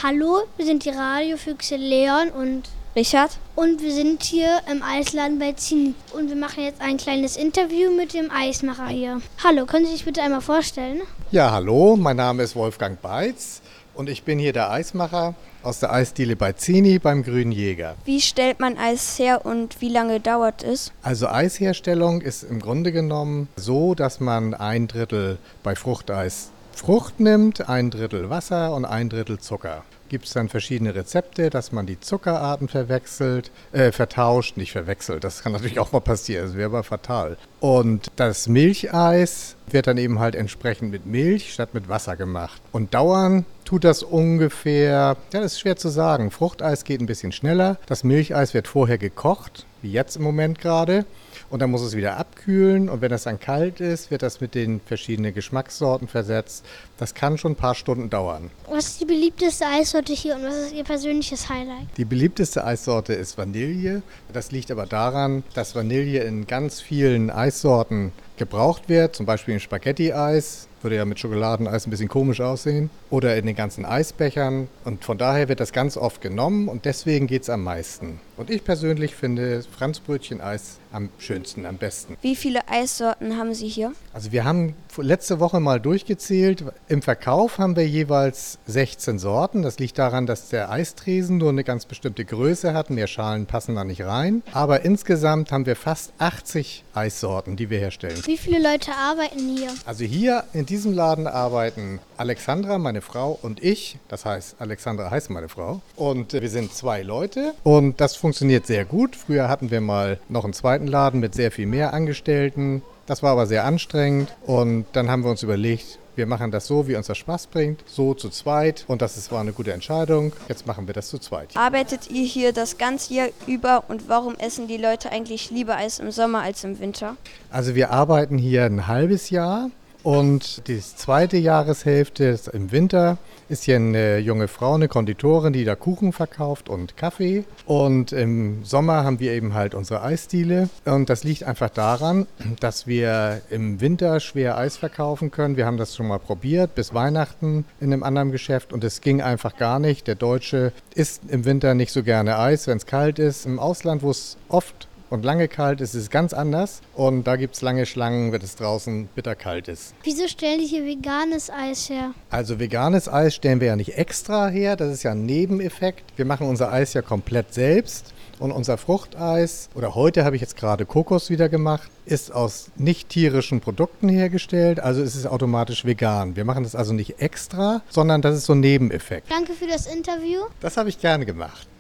Hallo, wir sind die Radiofüchse Leon und Richard. Und wir sind hier im Eisladen bei Zini. Und wir machen jetzt ein kleines Interview mit dem Eismacher hier. Hallo, können Sie sich bitte einmal vorstellen? Ja, hallo, mein Name ist Wolfgang Beitz und ich bin hier der Eismacher aus der Eisdiele bei Zini beim Grünen Jäger. Wie stellt man Eis her und wie lange dauert es? Also Eisherstellung ist im Grunde genommen so, dass man 1/3 bei Fruchteis Frucht nimmt, 1/3 Wasser und 1/3 Zucker. Gibt es dann verschiedene Rezepte, dass man die Zuckerarten vertauscht, nicht verwechselt. Das kann natürlich auch mal passieren, das wäre aber fatal. Und das Milcheis wird dann eben halt entsprechend mit Milch statt mit Wasser gemacht. Und dauern tut das ungefähr, ja, das ist schwer zu sagen. Fruchteis geht ein bisschen schneller. Das Milcheis wird vorher gekocht, wie jetzt im Moment gerade. Und dann muss es wieder abkühlen und wenn das dann kalt ist, wird das mit den verschiedenen Geschmackssorten versetzt. Das kann schon ein paar Stunden dauern. Was ist die beliebteste Eissorte hier und was ist Ihr persönliches Highlight? Die beliebteste Eissorte ist Vanille. Das liegt aber daran, dass Vanille in ganz vielen Eissorten gebraucht wird, zum Beispiel im Spaghetti-Eis. Würde ja mit Schokoladeneis ein bisschen komisch aussehen. Oder in den ganzen Eisbechern. Und von daher wird das ganz oft genommen und deswegen geht es am meisten. Und ich persönlich finde Franzbrötchen-Eis am schönsten, am besten. Wie viele Eissorten haben Sie hier? Also wir haben letzte Woche mal durchgezählt. Im Verkauf haben wir jeweils 16 Sorten. Das liegt daran, dass der Eistresen nur eine ganz bestimmte Größe hat. Mehr Schalen passen da nicht rein. Aber insgesamt haben wir fast 80 Eissorten, die wir herstellen. Wie viele Leute arbeiten hier? Also hier in diesem Laden arbeiten Alexandra, meine Frau, und ich. Das heißt, Alexandra heißt meine Frau. Und wir sind 2 Leute und das funktioniert sehr gut. Früher hatten wir mal noch einen zweiten Laden mit sehr viel mehr Angestellten. Das war aber sehr anstrengend und dann haben wir uns überlegt, wir machen das so, wie uns das Spaß bringt, so zu zweit und war eine gute Entscheidung. Jetzt machen wir das zu zweit. Arbeitet ihr hier das ganze Jahr über und warum essen die Leute eigentlich lieber Eis im Sommer als im Winter? Also wir arbeiten hier ein halbes Jahr. Und die zweite Jahreshälfte im Winter ist hier eine junge Frau, eine Konditorin, die da Kuchen verkauft und Kaffee. Und im Sommer haben wir eben halt unsere Eisdiele. Und das liegt einfach daran, dass wir im Winter schwer Eis verkaufen können. Wir haben das schon mal probiert bis Weihnachten in einem anderen Geschäft und es ging einfach gar nicht. Der Deutsche isst im Winter nicht so gerne Eis, wenn es kalt ist. Im Ausland, wo es oft und lange kalt ist es ganz anders und da gibt es lange Schlangen, wenn es draußen bitterkalt ist. Wieso stellen die hier veganes Eis her? Also veganes Eis stellen wir ja nicht extra her, das ist ja ein Nebeneffekt. Wir machen unser Eis ja komplett selbst und unser Fruchteis, oder heute habe ich jetzt gerade Kokos wieder gemacht, ist aus nicht tierischen Produkten hergestellt, also ist es automatisch vegan. Wir machen das also nicht extra, sondern das ist so ein Nebeneffekt. Danke für das Interview. Das habe ich gerne gemacht.